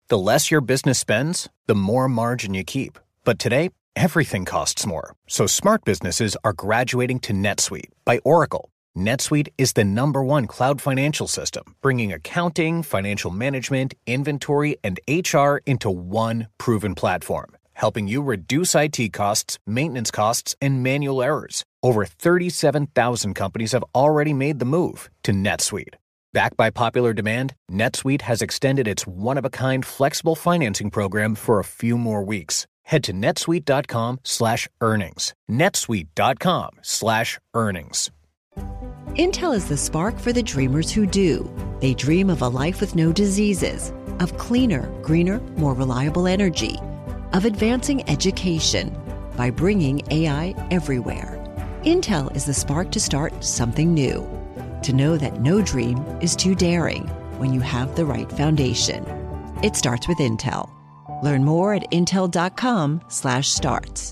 The less your business spends, the more margin you keep. But today, everything costs more. So smart businesses are graduating to NetSuite by Oracle. NetSuite is the #1 cloud financial system, bringing accounting, financial management, inventory, and HR into one proven platform, helping you reduce IT costs, maintenance costs, and manual errors. Over 37,000 companies have already made the move to NetSuite. Backed by popular demand, NetSuite has extended its one-of-a-kind flexible financing program for a few more weeks. Head to netsuite.com/earnings. netsuite.com/earnings. Intel is the spark for the dreamers who do. They dream of a life with no diseases, of cleaner, greener, more reliable energy, of advancing education by bringing AI everywhere. Intel is the spark to start something new, to know that no dream is too daring when you have the right foundation. It starts with Intel. Learn more at intel.com/starts.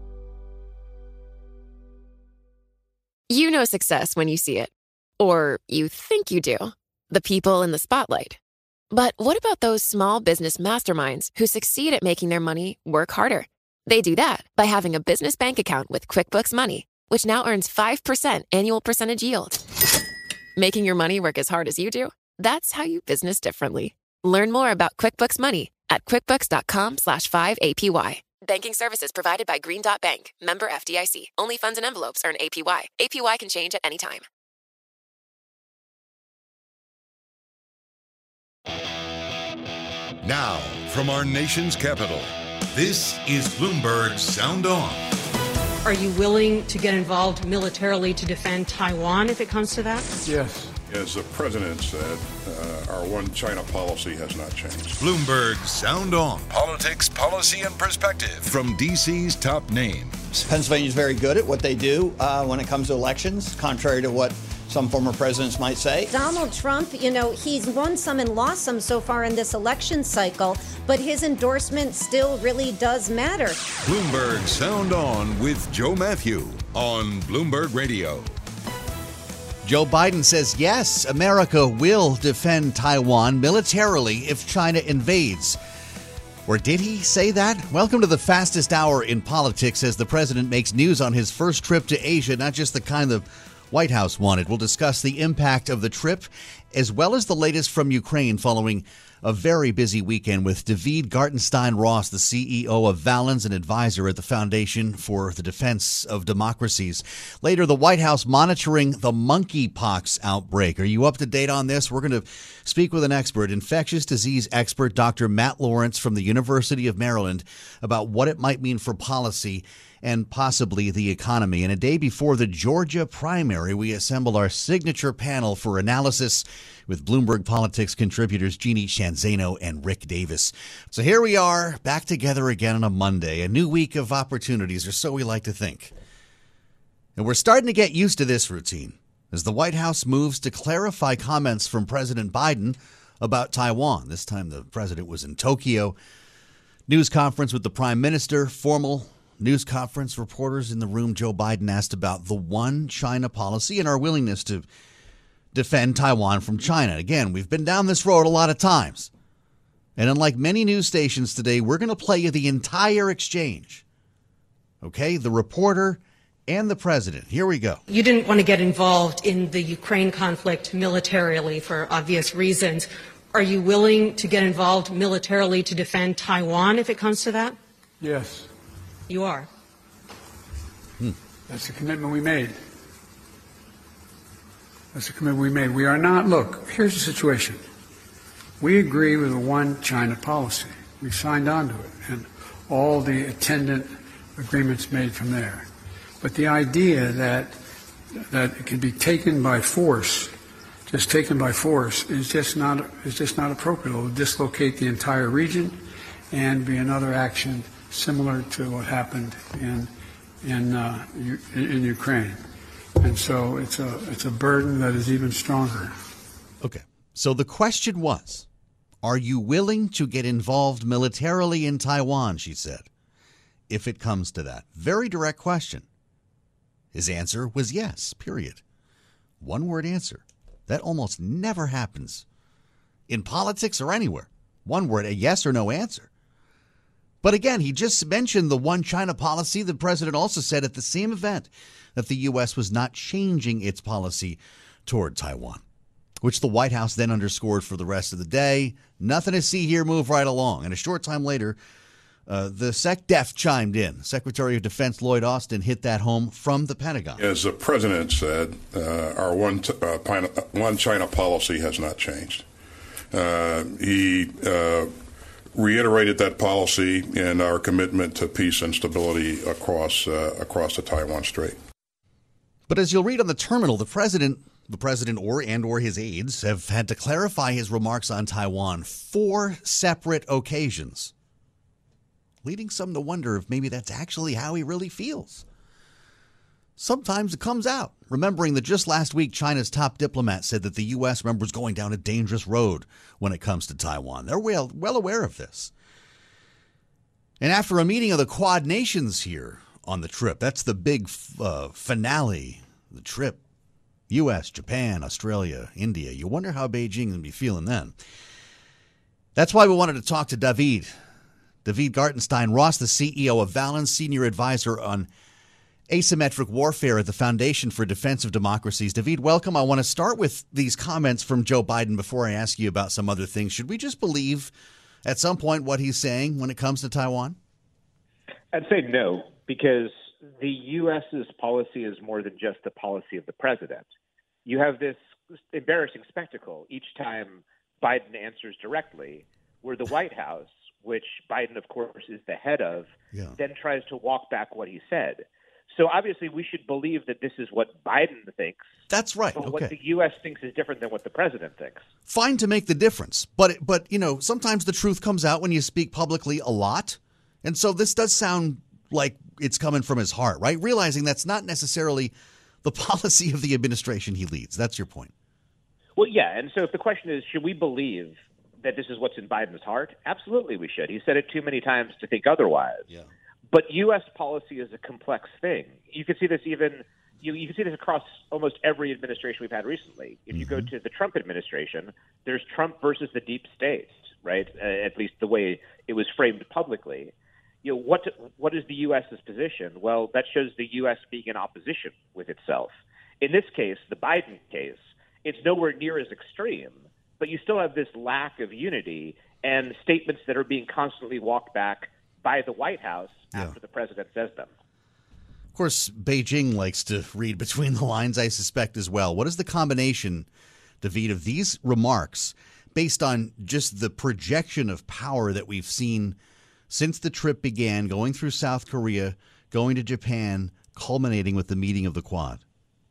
You know success when you see it. Or you think you do. The people in the spotlight. But what about those small business masterminds who succeed at making their money work harder? They do that by having a business bank account with QuickBooks Money, which now earns 5% annual percentage yield. Making your money work as hard as you do? That's how you business differently. Learn more about QuickBooks Money at quickbooks.com/5APY. Banking services provided by Green Dot Bank. Member FDIC. Only funds and envelopes earn APY. APY can change at any time. Now, from our nation's capital, this is Bloomberg Sound On. Are you willing to get involved militarily to defend Taiwan if it comes to that? Yes. As the president said, our one China policy has not changed. Bloomberg Sound On. Politics, policy, and perspective from D.C.'s top names. Pennsylvania's very good at what they do when it comes to elections, contrary to what some former presidents might say. Donald Trump, he's won some and lost some so far in this election cycle, but his endorsement still really does matter. Bloomberg Sound On with Joe Matthew on Bloomberg Radio. Joe Biden says, yes, America will defend Taiwan militarily if China invades. Or did he say that? Welcome to the fastest hour in politics as the president makes news on his first trip to Asia, not just the kind the White House wanted. We'll discuss the impact of the trip as well as the latest from Ukraine following a very busy weekend with David Gartenstein-Ross, the CEO of Valens, an advisor at the Foundation for the Defense of Democracies. Later, the White House monitoring the monkeypox outbreak. Are you up to date on this? We're going to speak with an expert, infectious disease expert, Dr. Matt Lawrence from the University of Maryland, about what it might mean for policy and possibly the economy. And a day before the Georgia primary, we assemble our signature panel for analysis with Bloomberg Politics contributors Jeannie Shanzano and Rick Davis. So here we are, back together again on a Monday, a new week of opportunities, or so we like to think. And we're starting to get used to this routine as the White House moves to clarify comments from President Biden about Taiwan. This time the president was in Tokyo. News conference with the prime minister, formal news conference, reporters in the room. Joe Biden asked about the one China policy and our willingness to defend Taiwan from China. Again, we've been down this road a lot of times. And unlike many news stations today, we're going to play you the entire exchange. Okay, the reporter and the president. Here we go. You didn't want to get involved in the Ukraine conflict militarily for obvious reasons. Are you willing to get involved militarily to defend Taiwan if it comes to that? Yes. You are. That's the commitment we made. That's the commitment we made. We are not, look, here's the situation. We agree with the one China policy. We signed on to it and all the attendant agreements made from there. But the idea that it can be taken by force, just taken by force, is just not appropriate. It will dislocate the entire region and be another action similar to what happened in Ukraine. And so it's a burden that is even stronger. Okay. So the question was, are you willing to get involved militarily in Taiwan, she said, if it comes to that? Very direct question. His answer was yes, period. One word answer. That almost never happens in politics or anywhere. One word, a yes or no answer. But again, he just mentioned the one China policy. The president also said at the same event that the U.S. was not changing its policy toward Taiwan, which the White House then underscored for the rest of the day. Nothing to see here, move right along. And a short time later, the SecDef chimed in. Secretary of Defense Lloyd Austin hit that home from the Pentagon. As the president said, our one China policy has not changed. He reiterated that policy and our commitment to peace and stability across the Taiwan Strait. But as you'll read on the terminal, the president or his aides have had to clarify his remarks on Taiwan 4 separate occasions, leading some to wonder if maybe that's actually how he really feels. Sometimes it comes out, remembering that just last week, China's top diplomat said that the U.S. was going down a dangerous road when it comes to Taiwan. They're well aware of this. And after a meeting of the Quad nations here on the trip, that's the big finale, the trip, U.S., Japan, Australia, India. You wonder how Beijing will be feeling then. That's why we wanted to talk to David Gartenstein Ross, the CEO of Valens, senior advisor on asymmetric warfare at the Foundation for Defense of Democracies. David, welcome. I want to start with these comments from Joe Biden before I ask you about some other things. Should we just believe at some point what he's saying when it comes to Taiwan? I'd say no, because the U.S.'s policy is more than just the policy of the president. You have this embarrassing spectacle each time Biden answers directly, where the White House, which Biden, of course, is the head of, then tries to walk back what he said. So obviously we should believe that this is what Biden thinks. That's right. But what the U.S. thinks is different than what the president thinks. Fine to make the difference. But sometimes the truth comes out when you speak publicly a lot. And so this does sound like it's coming from his heart, right? Realizing that's not necessarily the policy of the administration he leads. That's your point. Well, yeah. And so if the question is, should we believe that this is what's in Biden's heart? Absolutely we should. He said it too many times to think otherwise. Yeah. But U.S. policy is a complex thing. You can see this even you can see this across almost every administration we've had recently. If you go to the Trump administration, there's Trump versus the deep state, right? At least the way it was framed publicly. What is the U.S.'s position? Well, that shows the U.S. being in opposition with itself. In this case, the Biden case, it's nowhere near as extreme, but you still have this lack of unity and statements that are being constantly walked back by the White House after the president says them. Of course, Beijing likes to read between the lines, I suspect, as well. What is the combination, David, of these remarks based on just the projection of power that we've seen since the trip began, going through South Korea, going to Japan, culminating with the meeting of the Quad?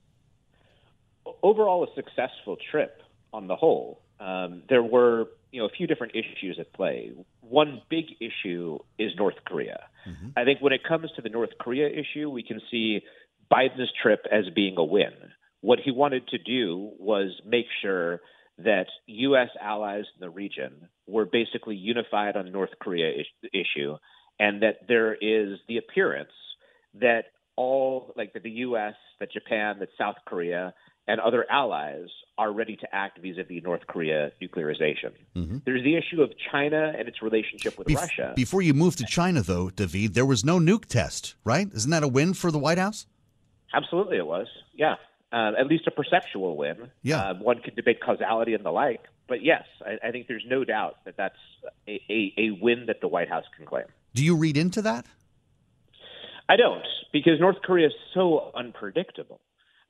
Overall, a successful trip on the whole. There were a few different issues at play. One big issue is North Korea. I think when it comes to the North Korea issue, we can see Biden's trip as being a win. What he wanted to do was make sure that U.S. allies in the region were basically unified on the North Korea issue, and that there is the appearance that that the U.S., that Japan, that South Korea, and other allies are ready to act vis-a-vis North Korea nuclearization. There's the issue of China and its relationship with Russia. Before you move to China, though, David, there was no nuke test, right? Isn't that a win for the White House? Absolutely it was, yeah. At least a perceptual win. Yeah. One could debate causality and the like. But yes, I think there's no doubt that that's a win that the White House can claim. Do you read into that? I don't, because North Korea is so unpredictable.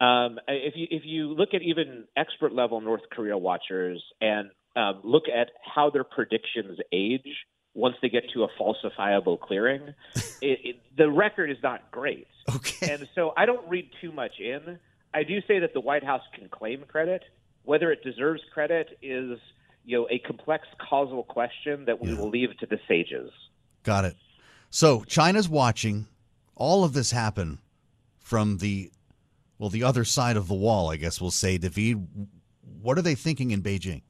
If you look at even expert level North Korea watchers and look at how their predictions age once they get to a falsifiable clearing, the record is not great. Okay. And so I don't read too much in. I do say that the White House can claim credit. Whether it deserves credit is, a complex causal question that we will leave to the sages. Got it. So China's watching all of this happen from the other side of the wall, I guess we'll say. David, what are they thinking in Beijing?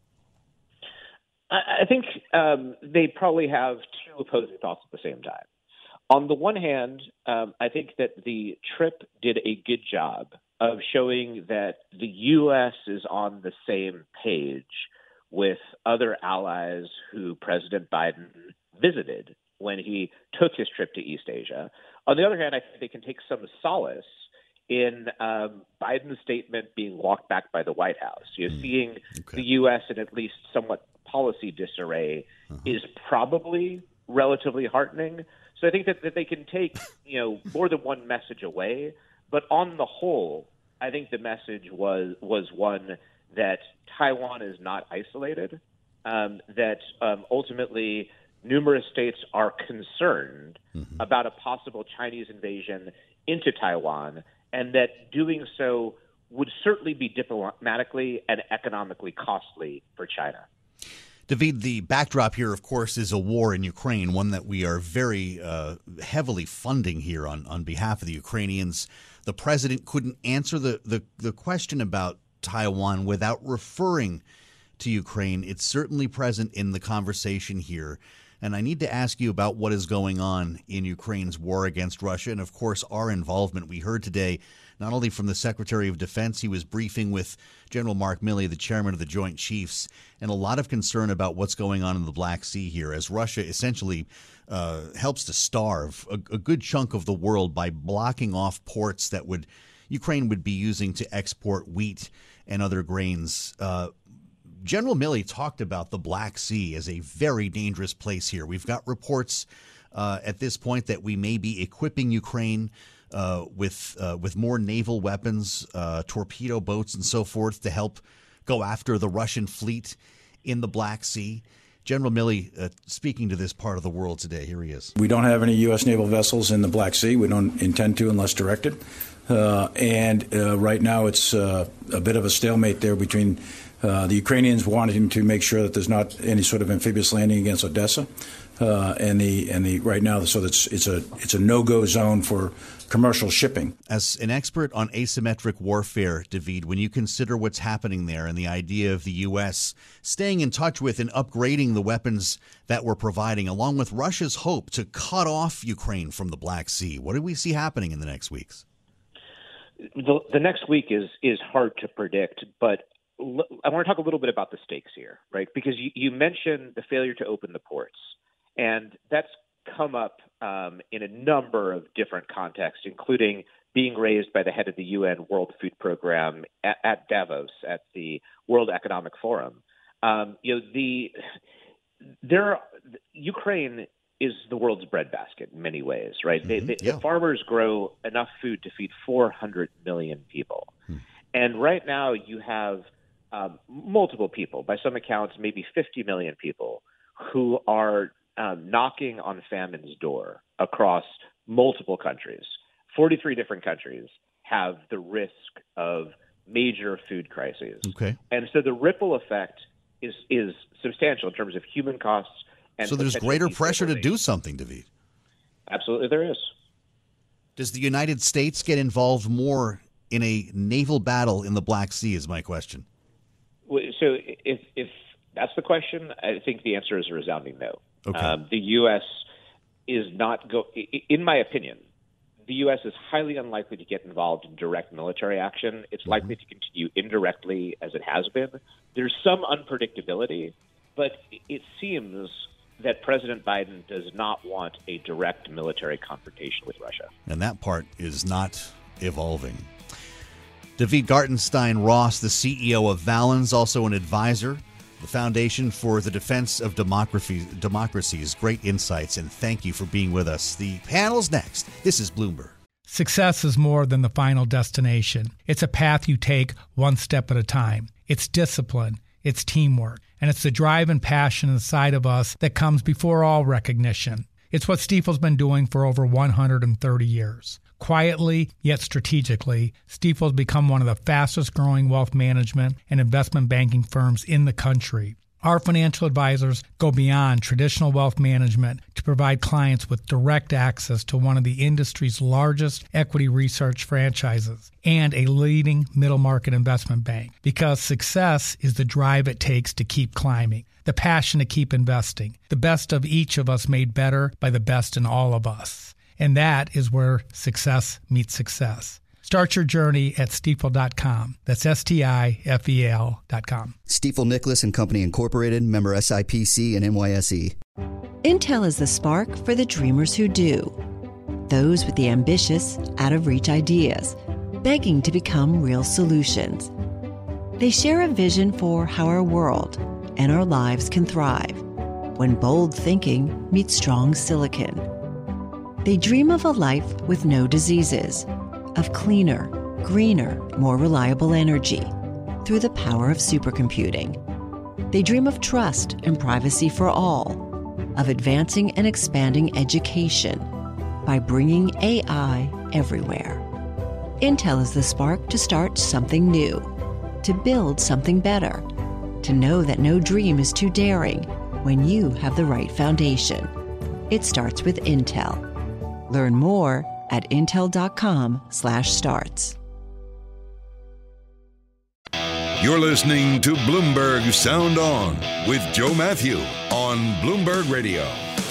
I think they probably have two opposing thoughts at the same time. On the one hand, I think that the trip did a good job of showing that the U.S. is on the same page with other allies who President Biden visited when he took his trip to East Asia. On the other hand, I think they can take some solace in Biden's statement being walked back by the White House. Seeing the U.S. in at least somewhat policy disarray is probably relatively heartening. So I think that they can take more than one message away. But on the whole, I think the message was one that Taiwan is not isolated, that ultimately numerous states are concerned about a possible Chinese invasion into Taiwan, and that doing so would certainly be diplomatically and economically costly for China. David, the backdrop here, of course, is a war in Ukraine, one that we are very heavily funding here on behalf of the Ukrainians. The president couldn't answer the question about Taiwan without referring to Ukraine. It's certainly present in the conversation here. And I need to ask you about what is going on in Ukraine's war against Russia and, of course, our involvement. We heard today not only from the Secretary of Defense, he was briefing with General Mark Milley, the chairman of the Joint Chiefs, and a lot of concern about what's going on in the Black Sea here as Russia essentially helps to starve a good chunk of the world by blocking off ports that Ukraine would be using to export wheat and other grains. General Milley talked about the Black Sea as a very dangerous place here. We've got reports at this point that we may be equipping Ukraine with more naval weapons, torpedo boats and so forth to help go after the Russian fleet in the Black Sea. General Milley speaking to this part of the world today. Here he is. We don't have any U.S. naval vessels in the Black Sea. We don't intend to unless directed. And right now it's a bit of a stalemate there between the Ukrainians wanting to make sure that there's not any sort of amphibious landing against Odessa, and the right now, so it's a no-go zone for commercial shipping. As an expert on asymmetric warfare, David, when you consider what's happening there and the idea of the U.S. staying in touch with and upgrading the weapons that we're providing, along with Russia's hope to cut off Ukraine from the Black Sea, what do we see happening in the next weeks? The next week is hard to predict, but I want to talk a little bit about the stakes here, right? Because you mentioned the failure to open the ports, and that's come up in a number of different contexts, including being raised by the head of the UN World Food Program at Davos at the World Economic Forum. Ukraine is the world's breadbasket in many ways, right? The farmers grow enough food to feed 400 million people. And right now you have multiple people, by some accounts, maybe 50 million people who are knocking on famine's door across multiple countries. 43 different countries have the risk of major food crises. Okay. And so the ripple effect is substantial in terms of human costs. And so there's greater pressure to do something, David. Absolutely there is. Does the United States get involved more in a naval battle in the Black Sea is my question. So if that's the question, I think the answer is a resounding no. Okay. The U.S. is not in my opinion, the U.S. is highly unlikely to get involved in direct military action. It's likely to continue indirectly as it has been. There's some unpredictability, but it seems that President Biden does not want a direct military confrontation with Russia. And that part is not evolving. David Gartenstein Ross, the CEO of Valens, also an advisor, the Foundation for the Defense of Democracies. Great insights, and thank you for being with us. The panel's next. This is Bloomberg. Success is more than the final destination. It's a path you take one step at a time. It's discipline. It's teamwork. And it's the drive and passion inside of us that comes before all recognition. It's what Stifel's been doing for over 130 years. Quietly, yet strategically, Stifel's become one of the fastest-growing wealth management and investment banking firms in the country. Our financial advisors go beyond traditional wealth management to provide clients with direct access to one of the industry's largest equity research franchises and a leading middle-market investment bank. Because success is the drive it takes to keep climbing, the passion to keep investing, the best of each of us made better by the best in all of us. And that is where success meets success. Start your journey at Stifel.com. That's STIFEL.com. Stifel Nicholas and Company Incorporated, member SIPC and NYSE. Intel is the spark for the dreamers who do. Those with the ambitious, out-of-reach ideas, begging to become real solutions. They share a vision for how our world and our lives can thrive when bold thinking meets strong silicon. They dream of a life with no diseases, of cleaner, greener, more reliable energy through the power of supercomputing. They dream of trust and privacy for all, of advancing and expanding education by bringing AI everywhere. Intel is the spark to start something new, to build something better, to know that no dream is too daring when you have the right foundation. It starts with Intel. Learn more at intel.com/starts. You're listening to Bloomberg Sound On with Joe Matthew on Bloomberg Radio.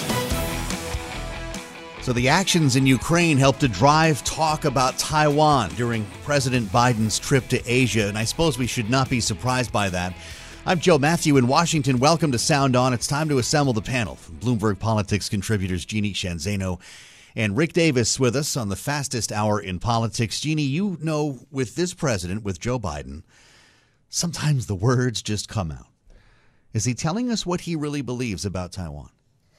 So the actions in Ukraine helped to drive talk about Taiwan during President Biden's trip to Asia, and I suppose we should not be surprised by that. I'm Joe Matthew in Washington. Welcome to Sound On. It's time to assemble the panel from Bloomberg Politics contributors Jeannie Sheehan Zaino and Rick Davis with us on the fastest hour in politics. Jeannie, you know, with this president, with Joe Biden, sometimes the words just come out. Is he telling us what he really believes about Taiwan?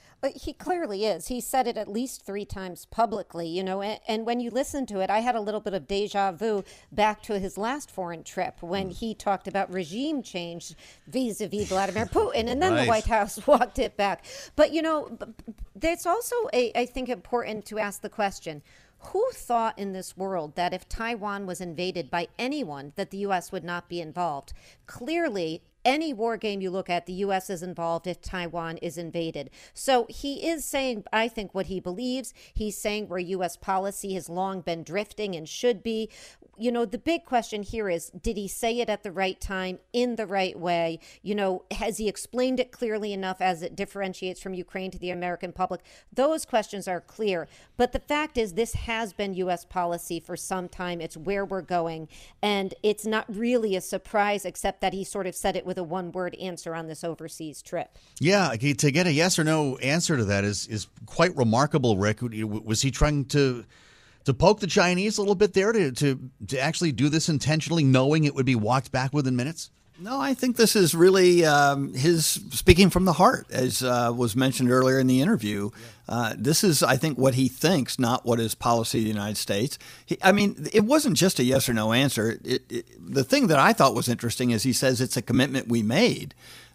He clearly is. He said it at least 3 times publicly, you know, and when you listen to it, I had a little bit of deja vu back to his last foreign trip when he talked about regime change vis-a-vis Vladimir Putin, and then the White House walked it back. But, you know, it's also, I think, important to ask the question, who thought in this world that if Taiwan was invaded by anyone, that the U.S. would not be involved? Clearly, any war game you look at, the U.S. is involved if Taiwan is invaded. So he is saying, I think, what he believes. He's saying where U.S. policy has long been drifting and should be. You know, the big question here is, did he say it at the right time, in the right way? You know, has he explained it clearly enough as it differentiates from Ukraine to the American public? Those questions are clear. But the fact is, this has been U.S. policy for some time. It's where we're going. And it's not really a surprise, except that he sort of said it with a one-word answer on this overseas trip. Yeah, to get a yes or no answer to that is quite remarkable, Rick. Was he trying to poke the Chinese a little bit there, to actually do this intentionally, knowing it would be walked back within minutes? No, I think this is really his speaking from the heart, as was mentioned earlier in the interview. This is, I think, what he thinks, not what is policy of the United States. It wasn't just a yes or no answer. The thing that I thought was interesting is he says it's a commitment we made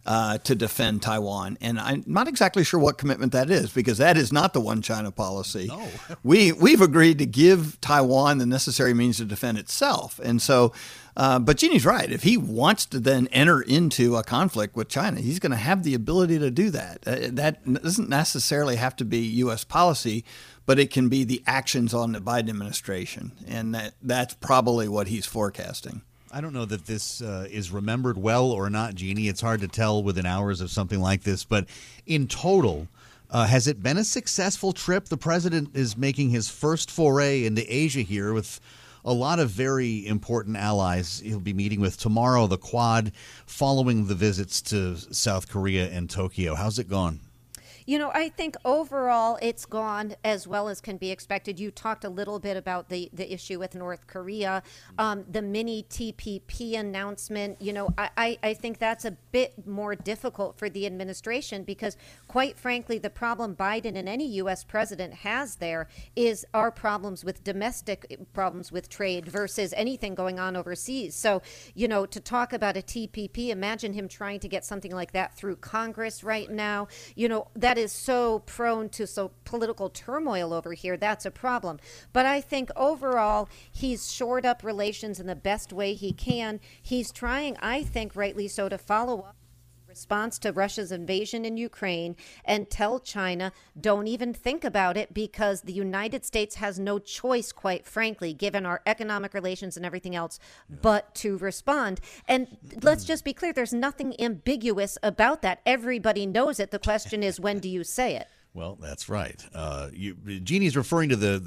to defend Taiwan. And I'm not exactly sure what commitment that is, because that is not the one China policy. No. We've agreed to give Taiwan the necessary means to defend itself. And so, but Jeannie's right. If he wants to then enter into a conflict with China, he's going to have the ability to do that. That doesn't necessarily have to be U.S. policy, but it can be the actions on the Biden administration. And that's probably what he's forecasting. I don't know that this is remembered well or not, Jeannie. It's hard to tell within hours of something like this. But in total, has it been a successful trip? The president is making his first foray into Asia here with a lot of very important allies he'll be meeting with tomorrow, the Quad, following the visits to South Korea and Tokyo. How's it gone? You know, I think overall it's gone as well as can be expected. You talked a little bit about the issue with North Korea, the mini TPP announcement. You know, I think that's a bit more difficult for the administration because, quite frankly, the problem Biden and any U.S. president has there is our problems with domestic problems with trade versus anything going on overseas. So, you know, to talk about a TPP, imagine him trying to get something like that through Congress right now. You know, that is so prone to political turmoil over here. That's a problem. But I think overall, he's shored up relations in the best way he can. He's trying, I think, rightly so, to follow up response to Russia's invasion in Ukraine and tell China, don't even think about it, because the United States has no choice, quite frankly, given our economic relations and everything else, but to respond. And let's just be clear, there's nothing ambiguous about that. Everybody knows it. The question is, when do you say it? Well, that's right. Jeannie's referring to the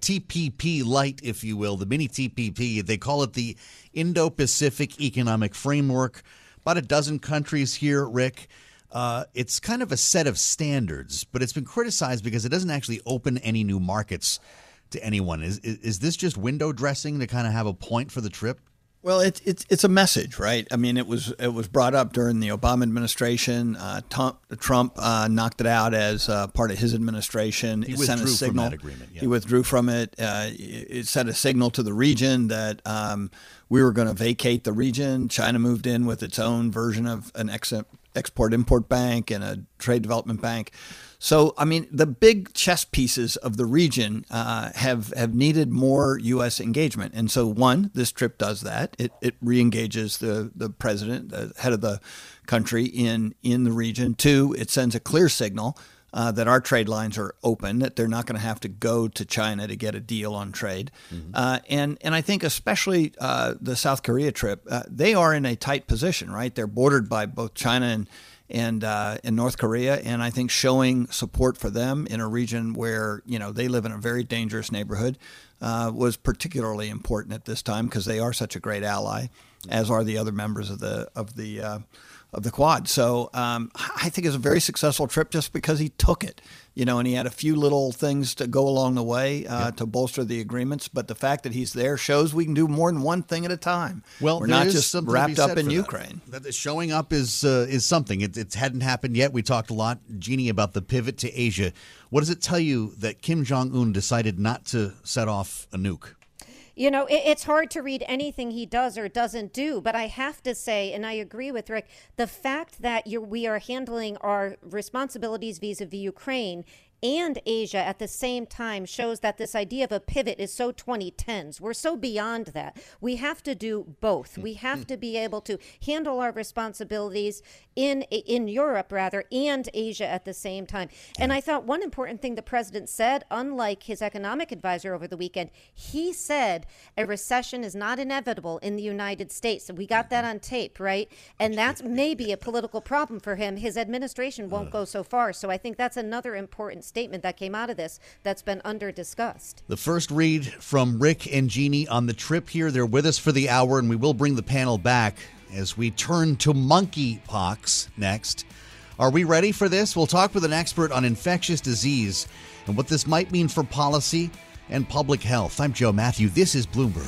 TPP light, if you will, the mini TPP. They call it the Indo-Pacific Economic Framework. About a dozen countries here, Rick. It's kind of a set of standards, but it's been criticized because it doesn't actually open any new markets to anyone. Is this just window dressing to kind of have a point for the trip? Well, it's a message, right? I mean, it was brought up during the Obama administration. Trump knocked it out as part of his administration. He sent a withdrew signal. from that agreement. Yeah. He withdrew from it. It sent a signal to the region that we were going to vacate the region. China moved in with its own version of an export-import bank and a trade development bank. So, I mean, the big chess pieces of the region have needed more U.S. engagement. And so, one, this trip does that. It re-engages the president, the head of the country in the region. Two, it sends a clear signal that our trade lines are open, that they're not going to have to go to China to get a deal on trade. And I think especially the South Korea trip, they are in a tight position, right? They're bordered by both China and North Korea, and I think showing support for them in a region where they live in a very dangerous neighborhood was particularly important at this time because they are such a great ally, as are the other members of the Quad. So I think it's a very successful trip just because he took it, and he had a few little things to go along the way to bolster the agreements. But the fact that he's there shows we can do more than one thing at a time. Well, we're not just wrapped up in Ukraine. That showing up is something. It hadn't happened yet. We talked a lot, Jeannie, about the pivot to Asia. What does it tell you that Kim Jong-un decided not to set off a nuke? It's hard to read anything he does or doesn't do, but I have to say, and I agree with Rick, the fact that we are handling our responsibilities vis-a-vis Ukraine and Asia at the same time shows that this idea of a pivot is so 2010s. We're so beyond that. We have to do both. We have to be able to handle our responsibilities in Europe, rather, and Asia at the same time. And I thought one important thing the president said, unlike his economic advisor over the weekend, he said a recession is not inevitable in the United States. We got that on tape, right? And that's maybe a political problem for him. His administration won't go so far. So I think that's another important statement that came out of this that's been under-discussed. The first read from Rick and Jeannie on the trip here. They're with us for the hour, and we will bring the panel back as we turn to monkeypox next. Are we ready for this? We'll talk with an expert on infectious disease and what this might mean for policy and public health. I'm Joe Matthew. This is Bloomberg.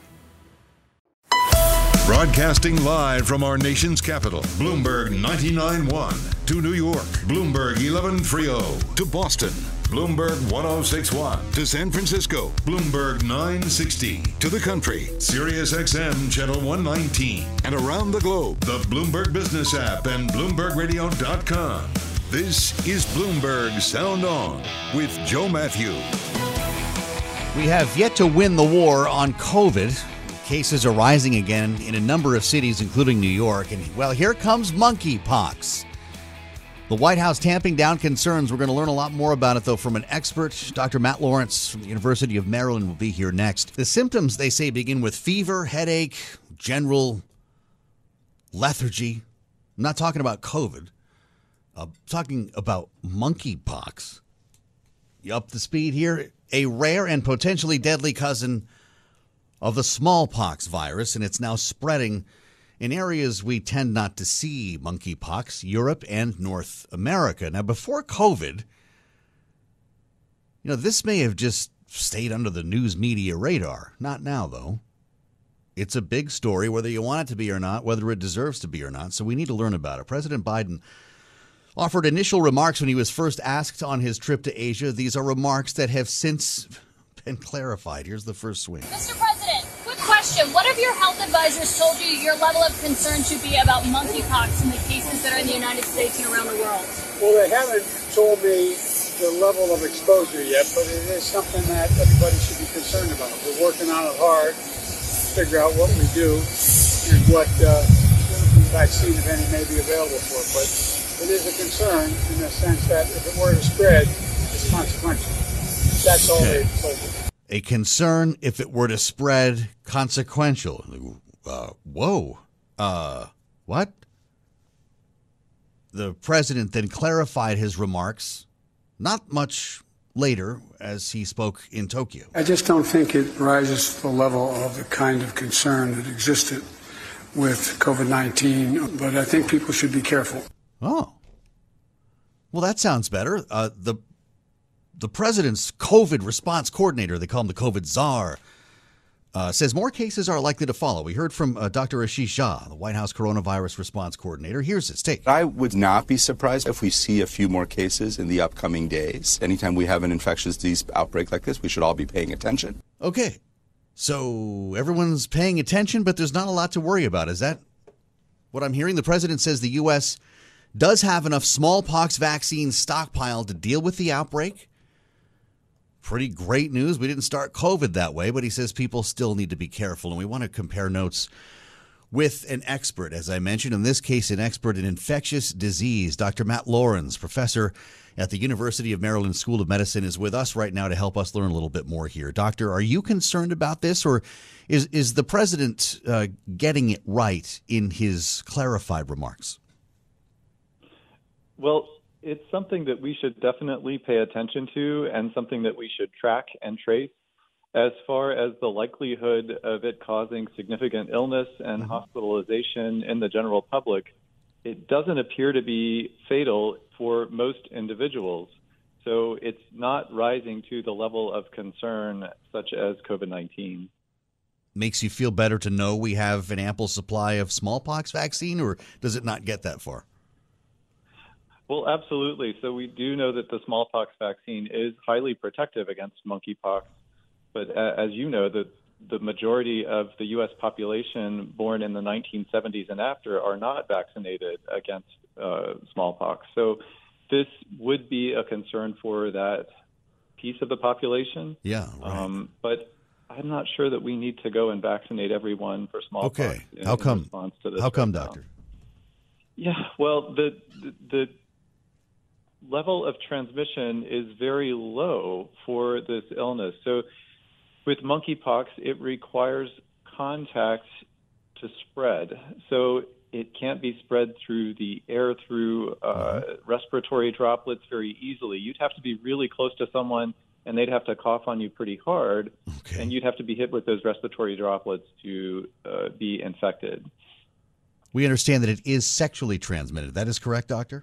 Broadcasting live from our nation's capital, Bloomberg 99.1. To New York, Bloomberg 1130. To Boston, Bloomberg 1061. To San Francisco, Bloomberg 960. To the country, Sirius XM Channel 119. And around the globe, the Bloomberg Business app and BloombergRadio.com. This is Bloomberg Sound On with Joe Matthew. We have yet to win the war on COVID. Cases are rising again in a number of cities, including New York. And, well, here comes monkeypox. The White House tamping down concerns. We're going to learn a lot more about it, though, from an expert. Dr. Matt Lawrence from the University of Maryland will be here next. The symptoms, they say, begin with fever, headache, general lethargy. I'm not talking about COVID. I'm talking about monkeypox. You up the speed here? A rare and potentially deadly cousin of the smallpox virus, and it's now spreading in areas we tend not to see monkeypox, Europe and North America. Now, before COVID, this may have just stayed under the news media radar. Not now, though. It's a big story, whether you want it to be or not, whether it deserves to be or not, so we need to learn about it. President Biden offered initial remarks when he was first asked on his trip to Asia. These are remarks that have since been clarified. Here's the first swing. Mr. President, quick question. What have your health advisors told you your level of concern should be about monkeypox and the cases that are in the United States and around the world? Well, they haven't told me the level of exposure yet, but it is something that everybody should be concerned about. We're working on it hard, figure out what we do and what vaccine, if any, may be available for it. But it is a concern in the sense that if it were to spread, it's consequential. That's all they told me. A concern if it were to spread, consequential. Whoa. What? The president then clarified his remarks. Not much later as he spoke in Tokyo. I just don't think it rises to the level of the kind of concern that existed with COVID-19, but I think people should be careful. Oh. Well, that sounds better. The president's COVID response coordinator, they call him the COVID czar, says more cases are likely to follow. We heard from Dr. Ashish Jha, the White House coronavirus response coordinator. Here's his take. I would not be surprised if we see a few more cases in the upcoming days. Anytime we have an infectious disease outbreak like this, we should all be paying attention. Okay. So everyone's paying attention, but there's not a lot to worry about. Is that what I'm hearing? The president says the U.S. does have enough smallpox vaccines stockpiled to deal with the outbreak. Pretty great news. We didn't start COVID that way, but he says people still need to be careful. And we want to compare notes with an expert. As I mentioned, in this case, an expert in infectious disease. Dr. Matt Lorenz, professor at the University of Maryland School of Medicine, is with us right now to help us learn a little bit more here. Doctor, are you concerned about this, or is the president getting it right in his clarified remarks? Well, it's something that we should definitely pay attention to and something that we should track and trace. As far as the likelihood of it causing significant illness and hospitalization in the general public, it doesn't appear to be fatal for most individuals. So it's not rising to the level of concern such as COVID-19. Makes you feel better to know we have an ample supply of smallpox vaccine, or does it not get that far? Well, absolutely. So we do know that the smallpox vaccine is highly protective against monkeypox. But as you know, the majority of the U.S. population born in the 1970s and after are not vaccinated against smallpox. So this would be a concern for that piece of the population. Yeah, right. But I'm not sure that we need to go and vaccinate everyone for smallpox. Okay. How come? Response to this How come, doctor? Yeah, well, the level of transmission is very low for this illness. So with monkeypox, it requires contact to spread. So it can't be spread through the air, through respiratory droplets very easily. You'd have to be really close to someone, and they'd have to cough on you pretty hard, and you'd have to be hit with those respiratory droplets to be infected. We understand that it is sexually transmitted. That is correct, doctor?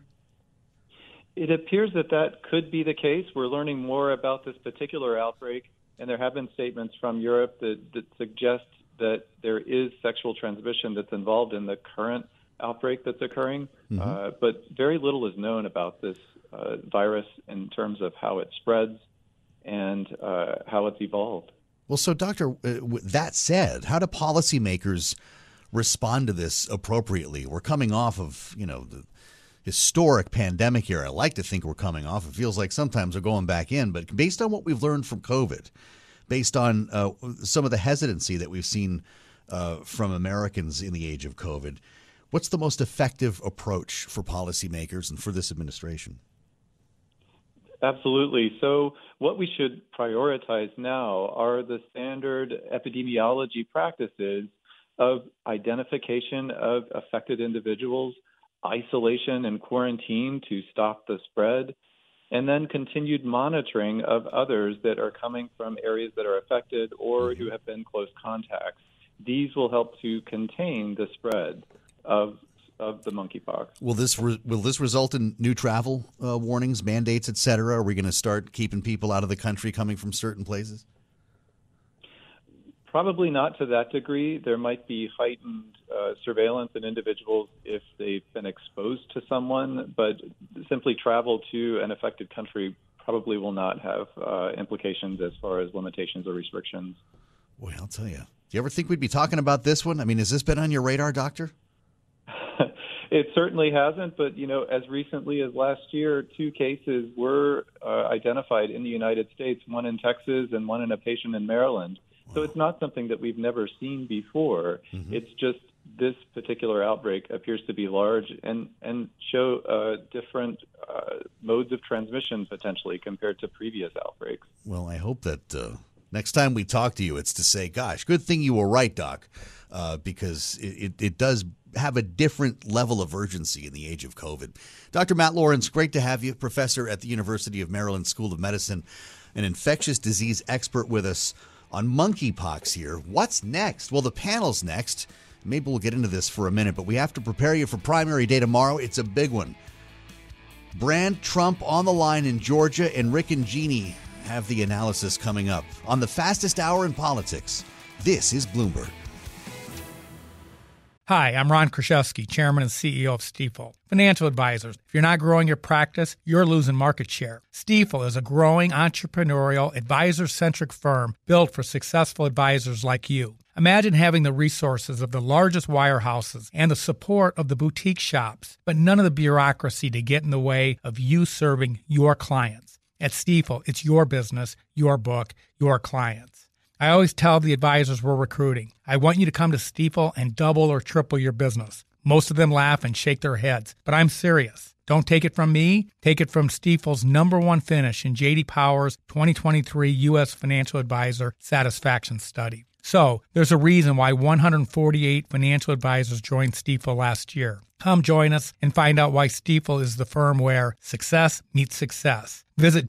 It appears that could be the case. We're learning more about this particular outbreak, and there have been statements from Europe that suggest that there is sexual transmission that's involved in the current outbreak that's occurring. But very little is known about this virus in terms of how it spreads and how it's evolved. Well, so, doctor, that said, how do policymakers respond to this appropriately? We're coming off of, the historic pandemic era. I like to think we're coming off. It feels like sometimes we're going back in. But based on what we've learned from COVID, based on some of the hesitancy that we've seen from Americans in the age of COVID, what's the most effective approach for policymakers and for this administration? Absolutely. So what we should prioritize now are the standard epidemiology practices of identification of affected individuals, isolation and quarantine to stop the spread, and then continued monitoring of others that are coming from areas that are affected or who have been close contacts. These will help to contain the spread of the monkeypox. Will this result in new travel warnings, mandates, et cetera? Are we going to start keeping people out of the country coming from certain places? Probably not to that degree. There might be heightened surveillance in individuals if they've been exposed to someone, but simply travel to an affected country probably will not have implications as far as limitations or restrictions. Boy, I'll tell you. Do you ever think we'd be talking about this one? I mean, has this been on your radar, doctor? It certainly hasn't, but, as recently as last year, 2 cases were identified in the United States, one in Texas and one in a patient in Maryland. So it's not something that we've never seen before. It's just this particular outbreak appears to be large and show different modes of transmission potentially compared to previous outbreaks. Well, I hope that next time we talk to you, it's to say, gosh, good thing you were right, Doc, because it does have a different level of urgency in the age of COVID. Dr. Matt Lawrence, great to have you, professor at the University of Maryland School of Medicine, an infectious disease expert with us on monkeypox here. What's next? Well, the panel's next. Maybe we'll get into this for a minute, but we have to prepare you for primary day tomorrow. It's a big one. Brand Trump on the line in Georgia, and Rick and Jeannie have the analysis coming up on the fastest hour in politics. This is Bloomberg. Hi, I'm Ron Kraszewski, Chairman and CEO of Stifel. Financial advisors, if you're not growing your practice, you're losing market share. Stifel is a growing entrepreneurial, advisor-centric firm built for successful advisors like you. Imagine having the resources of the largest wirehouses and the support of the boutique shops, but none of the bureaucracy to get in the way of you serving your clients. At Stifel, it's your business, your book, your clients. I always tell the advisors we're recruiting, I want you to come to Stifel and double or triple your business. Most of them laugh and shake their heads, but I'm serious. Don't take it from me. Take it from Stifel's #1 finish in J.D. Power's 2023 U.S. Financial Advisor Satisfaction Study. So, there's a reason why 148 financial advisors joined Stifel last year. Come join us and find out why Stifel is the firm where success meets success. Visit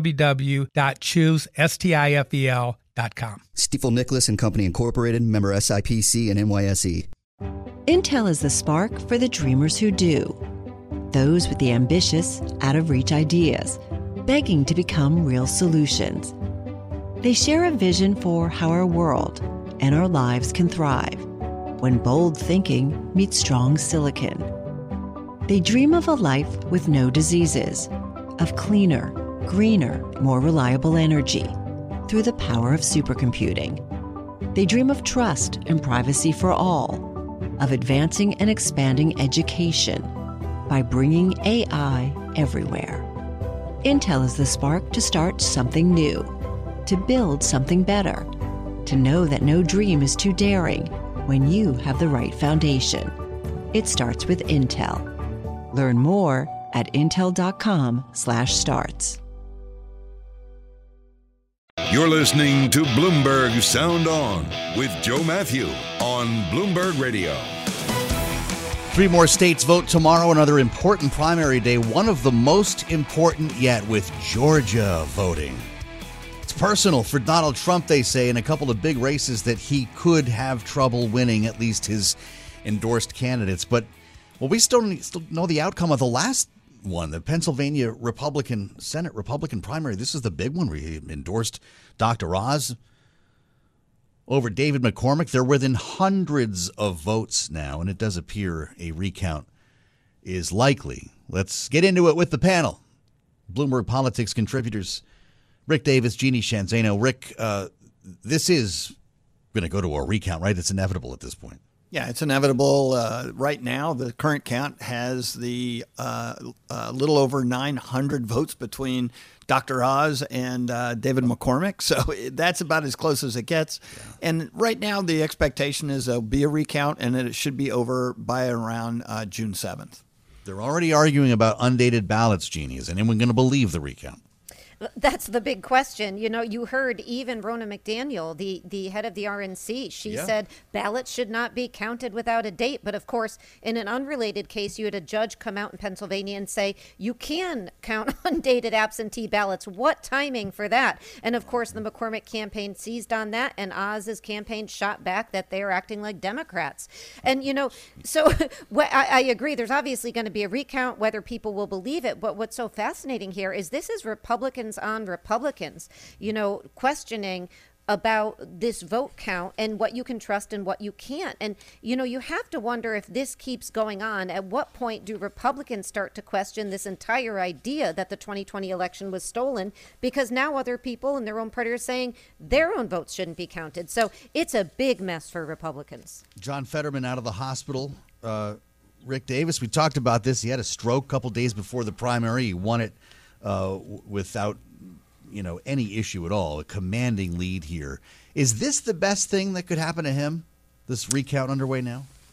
www.choosestifel.com. Stifel Nicholas and Company Incorporated, member SIPC and NYSE. Intel is the spark for the dreamers who do. Those with the ambitious, out-of-reach ideas, begging to become real solutions. They share a vision for how our world and our lives can thrive when bold thinking meets strong silicon. They dream of a life with no diseases, of cleaner, greener, more reliable energy through the power of supercomputing. They dream of trust and privacy for all, of advancing and expanding education by bringing AI everywhere. Intel is the spark to start something new, to build something better, to know that no dream is too daring when you have the right foundation. It starts with Intel. Learn more at intel.com/starts. You're listening to Bloomberg Sound On with Joe Matthew on Bloomberg Radio. 3 more states vote tomorrow, another important primary day, one of the most important yet, with Georgia voting. It's personal for Donald Trump, they say, in a couple of big races that he could have trouble winning, at least his endorsed candidates. But, well, we still know the outcome of the last one, the Pennsylvania Senate Republican primary. This is the big one where he endorsed Dr. Oz over David McCormick. They're within hundreds of votes now, and it does appear a recount is likely. Let's get into it with the panel. Bloomberg Politics contributors Rick Davis, Jeannie Shanzano. Rick, this is going to go to a recount, right? It's inevitable at this point. Yeah, it's inevitable. Right now, the current count has the little over 900 votes between Dr. Oz and David McCormick. So that's about as close as it gets. Yeah. And right now, the expectation is there'll be a recount and that it should be over by around June 7th. They're already arguing about undated ballots, Jeannie. Is anyone going to believe the recount? That's the big question. You know, you heard even Ronna McDaniel, the head of the RNC, she said ballots should not be counted without a date. But of course, in an unrelated case, you had a judge come out in Pennsylvania and say you can count undated absentee ballots. What timing for that? And of course, the McCormick campaign seized on that, and Oz's campaign shot back that they are acting like Democrats. And, you know, so I agree. There's obviously going to be a recount, whether people will believe it. But what's so fascinating here is this is Republicans on Republicans, you know, questioning about this vote count and what you can trust and what you can't. And, you know, you have to wonder if this keeps going on, at what point do Republicans start to question this entire idea that the 2020 election was stolen, because now other people in their own party are saying their own votes shouldn't be counted. So it's a big mess for Republicans. John Fetterman out of the hospital. Rick Davis, we talked about this. He had a stroke a couple days before the primary. He won it without, you know, any issue at all. A commanding lead here. Is this the best thing that could happen to him? This recount underway now?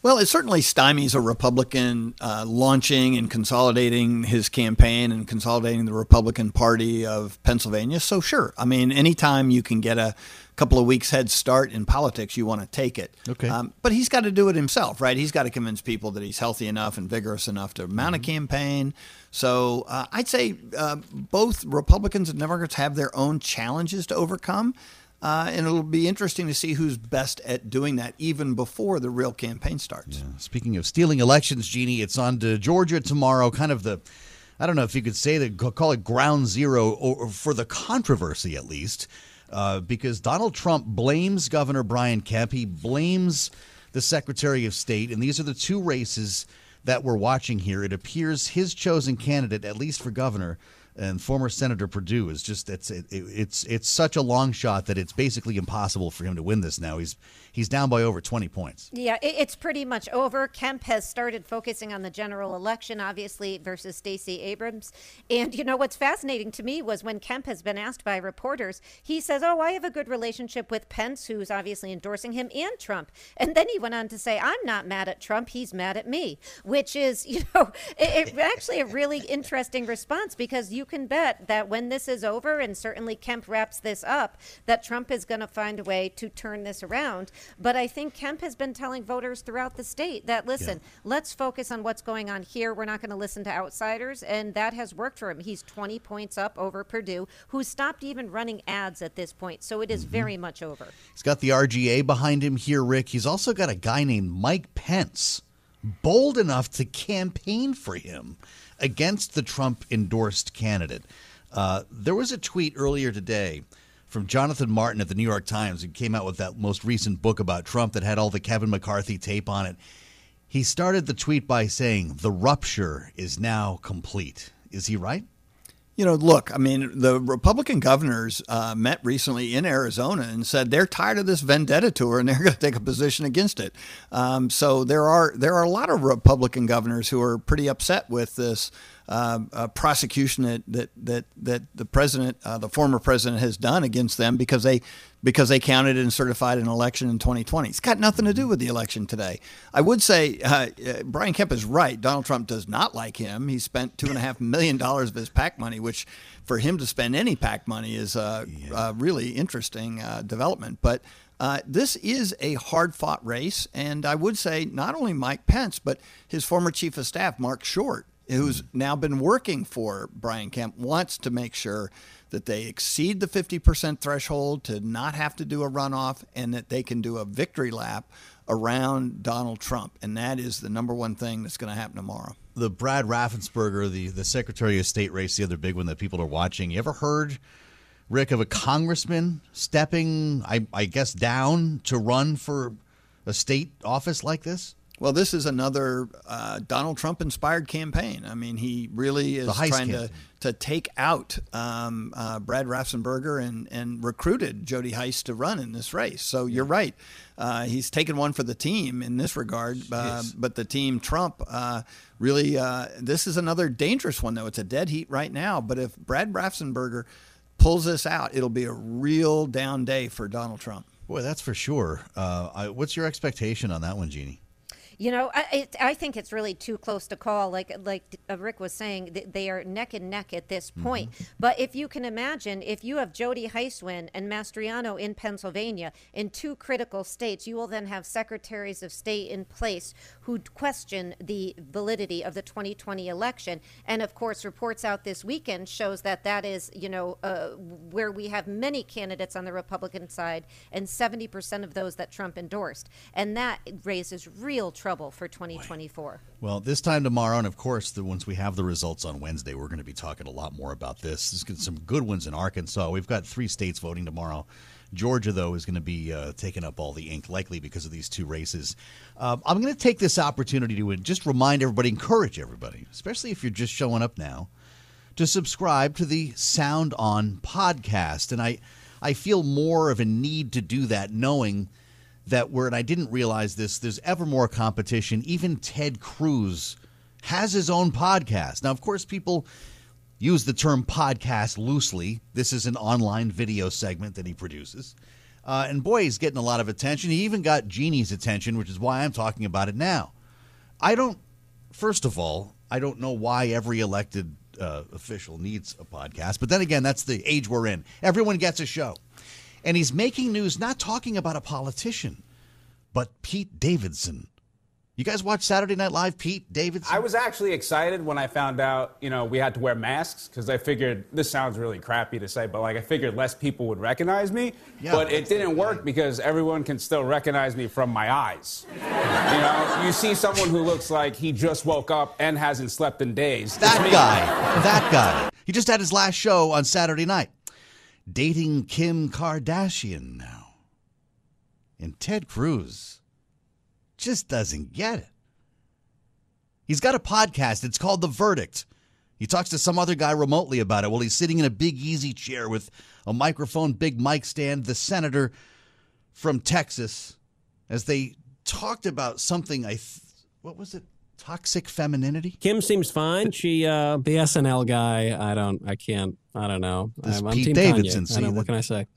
Well, it certainly stymies a Republican launching and consolidating his campaign and consolidating the Republican Party of Pennsylvania. So sure, I mean, anytime you can get a couple of weeks head start in politics, you want to take it. Okay. But he's got to do it himself, right? He's got to convince people that he's healthy enough and vigorous enough to mount a campaign. So I'd say both Republicans and Democrats have their own challenges to overcome. And it'll be interesting to see who's best at doing that even before the real campaign starts. Yeah. Speaking of stealing elections, Jeannie, it's on to Georgia tomorrow. Kind of I don't know if you could say that, call it ground zero or for the controversy at least, because Donald Trump blames Governor Brian Kemp. He blames the Secretary of State. And these are the two races that we're watching here. It appears his chosen candidate, at least for governor, and former Senator Perdue is just it's such a long shot that it's basically impossible for him to win this now. He's down by over 20 points. Yeah, it's pretty much over. Kemp has started focusing on the general election, obviously, versus Stacey Abrams. And, you know, what's fascinating to me was when Kemp has been asked by reporters, he says, I have a good relationship with Pence, who's obviously endorsing him, and Trump. And then he went on to say, I'm not mad at Trump, he's mad at me, which is, it actually a really interesting response, because you can bet that when this is over, and certainly Kemp wraps this up, that Trump is going to find a way to turn this around. But I think Kemp has been telling voters throughout the state that, listen, let's focus on what's going on here. We're not going to listen to outsiders. And that has worked for him. He's 20 points up over Perdue, who stopped even running ads at this point. So it is very much over. He's got the RGA behind him here, Rick. He's also got a guy named Mike Pence, bold enough to campaign for him against the Trump-endorsed candidate. There was a tweet earlier today from Jonathan Martin at the New York Times, who came out with that most recent book about Trump that had all the Kevin McCarthy tape on it. He started the tweet by saying, "The rupture is now complete." Is he right? Look, I mean, the Republican governors met recently in Arizona and said they're tired of this vendetta tour and they're going to take a position against it. So there are a lot of Republican governors who are pretty upset with this prosecution that the president, the former president, has done against them because they counted and certified an election in 2020. It's got nothing to do with the election today. I would say Brian Kemp is right. Donald Trump does not like him. He spent $2.5 million of his PAC money, which for him to spend any PAC money is a really interesting development. But this is a hard-fought race, and I would say not only Mike Pence, but his former chief of staff, Mark Short, who's now been working for Brian Kemp, wants to make sure that they exceed the 50% threshold to not have to do a runoff and that they can do a victory lap around Donald Trump. And that is the number one thing that's going to happen tomorrow. The Brad Raffensperger, the Secretary of State race, the other big one that people are watching. You ever heard, Rick, of a congressman stepping, I guess, down to run for a state office like this? Well, this is another Donald Trump-inspired campaign. I mean, he really is trying to take out Brad Raffensperger and recruited Jody Hice to run in this race. So you're right. He's taken one for the team in this regard. But the team Trump really, this is another dangerous one, though. It's a dead heat right now. But if Brad Raffensperger pulls this out, it'll be a real down day for Donald Trump. Boy, that's for sure. What's your expectation on that one, Jeannie? I think it's really too close to call. Like Rick was saying, they are neck and neck at this point. But if you can imagine, if you have Jody Hice win and Mastriano in Pennsylvania in two critical states, you will then have secretaries of state in place who question the validity of the 2020 election. And of course, reports out this weekend shows that is, where we have many candidates on the Republican side and 70% of those that Trump endorsed. And that raises real trouble for 2024. Well, this time tomorrow, and of course, once we have the results on Wednesday, we're going to be talking a lot more about this. There's some good ones in Arkansas. We've got 3 states voting tomorrow. Georgia, though, is going to be taking up all the ink, likely because of these 2 races. I'm going to take this opportunity to just remind everybody, encourage everybody, especially if you're just showing up now, to subscribe to the Sound On podcast. And I feel more of a need to do that, knowing that and I didn't realize this, there's ever more competition. Even Ted Cruz has his own podcast. Now, of course, people use the term podcast loosely. This is an online video segment that he produces. And boy, he's getting a lot of attention. He even got Jeannie's attention, which is why I'm talking about it now. First of all, I don't know why every elected official needs a podcast. But then again, that's the age we're in. Everyone gets a show. And he's making news, not talking about a politician, but Pete Davidson. You guys watch Saturday Night Live, Pete Davidson? I was actually excited when I found out, we had to wear masks, because I figured, this sounds really crappy to say, but I figured less people would recognize me. Yeah, but it didn't work because everyone can still recognize me from my eyes. You see someone who looks like he just woke up and hasn't slept in days. That guy. He just had his last show on Saturday night. Dating Kim Kardashian now. And Ted Cruz just doesn't get it. He's got a podcast. It's called The Verdict. He talks to some other guy remotely about it while he's sitting in a big easy chair with a microphone, big mic stand, the senator from Texas, as they talked about something, what was it? Toxic femininity? Kim seems fine. She, the SNL guy, I don't know. This I'm Pete Team Davidson. Kanye. What can I say?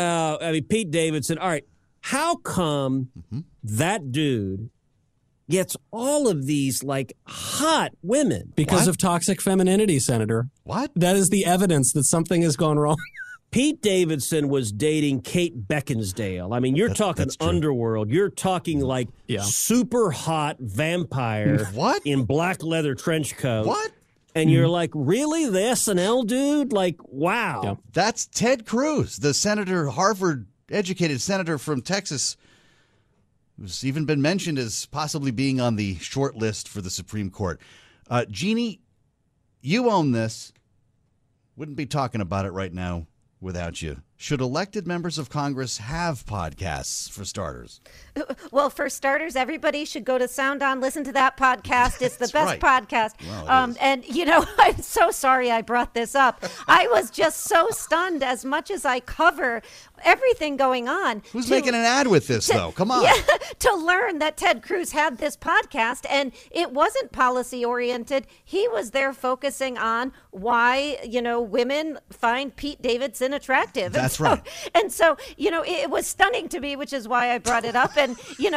Pete Davidson. All right. How come that dude gets all of these hot women? Because of toxic femininity, Senator. What? That is the evidence that something has gone wrong. Pete Davidson was dating Kate Beckinsale. I mean, you're talking underworld. You're talking super hot vampire in black leather trench coat. What? And you're like, really? The SNL dude? Wow. Yeah. That's Ted Cruz, the senator, Harvard-educated senator from Texas, who's even been mentioned as possibly being on the short list for the Supreme Court. Jeannie, you own this. Wouldn't be talking about it right now without you. Should elected members of Congress have podcasts, for starters? Well, for starters, everybody should go to Sound On, listen to that podcast. It's the best podcast. Well, and, I'm so sorry I brought this up. I was just so stunned, as much as I cover everything going on. Who's making an ad with this, though? Come on. Yeah, to learn that Ted Cruz had this podcast, and it wasn't policy-oriented. He was there focusing on why, women find Pete Davidson attractive. That's right. And so, it was stunning to me, which is why I brought it up. And,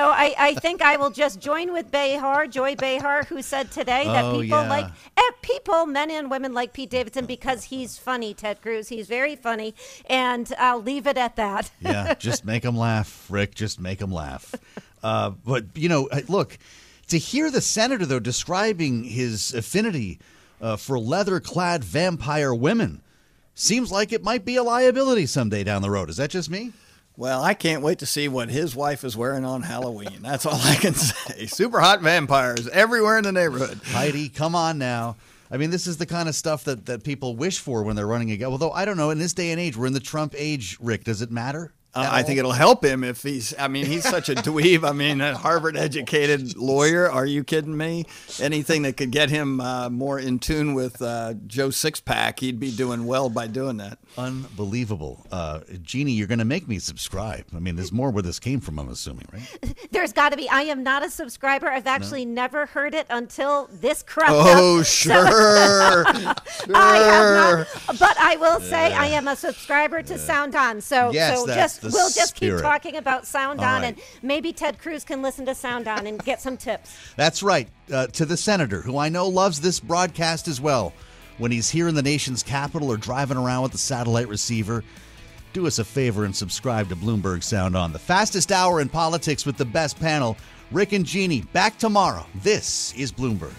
I think I will just join with Joy Behar, who said today that people, men and women, like Pete Davidson because he's funny, Ted Cruz. He's very funny. And I'll leave it at that. Yeah, just make them laugh, Rick. Just make them laugh. But, look, to hear the senator, though, describing his affinity for leather-clad vampire women seems like it might be a liability someday down the road. Is that just me? Well, I can't wait to see what his wife is wearing on Halloween. That's all I can say. Super hot vampires everywhere in the neighborhood. Heidi, come on now. I mean, this is the kind of stuff that people wish for when they're running again. Although, I don't know, in this day and age, we're in the Trump age, Rick. Does it matter? I think it'll help him if he's such a dweeb. A Harvard-educated lawyer. Are you kidding me? Anything that could get him more in tune with Joe Sixpack, he'd be doing well by doing that. Unbelievable. Jeannie, you're going to make me subscribe. There's more where this came from, I'm assuming, right? There's got to be. I am not a subscriber. I've actually never heard it until this cropped up. Oh, sure. I have not. But I will say I am a subscriber to Sound On. So, we'll just keep talking about Sound On, and maybe Ted Cruz can listen to Sound On and get some tips. That's right. To the senator, who I know loves this broadcast as well, when he's here in the nation's capital or driving around with the satellite receiver, do us a favor and subscribe to Bloomberg Sound On. The fastest hour in politics with the best panel. Rick and Jeannie, back tomorrow. This is Bloomberg.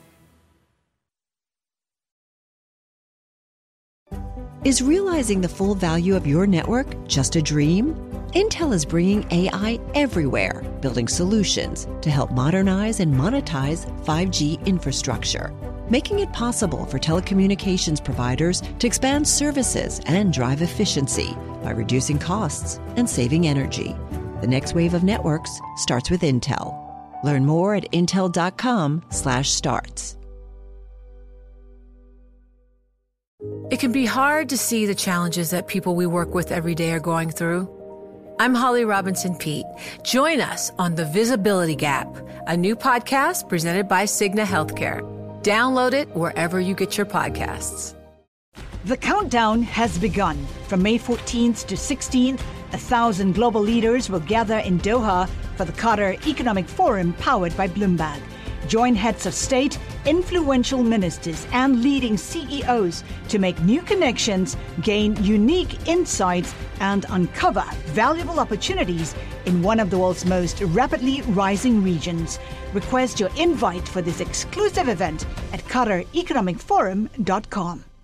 Is realizing the full value of your network just a dream? Intel is bringing AI everywhere, building solutions to help modernize and monetize 5G infrastructure, making it possible for telecommunications providers to expand services and drive efficiency by reducing costs and saving energy. The next wave of networks starts with Intel. Learn more at intel.com/starts. It can be hard to see the challenges that people we work with every day are going through. I'm Holly Robinson Peete. Join us on The Visibility Gap, a new podcast presented by Cigna Healthcare. Download it wherever you get your podcasts. The countdown has begun. From May 14th to 16th, 1,000 global leaders will gather in Doha for the Qatar Economic Forum powered by Bloomberg. Join heads of state, influential ministers, and leading CEOs to make new connections, gain unique insights, and uncover valuable opportunities in one of the world's most rapidly rising regions. Request your invite for this exclusive event at QatarEconomicForum.com.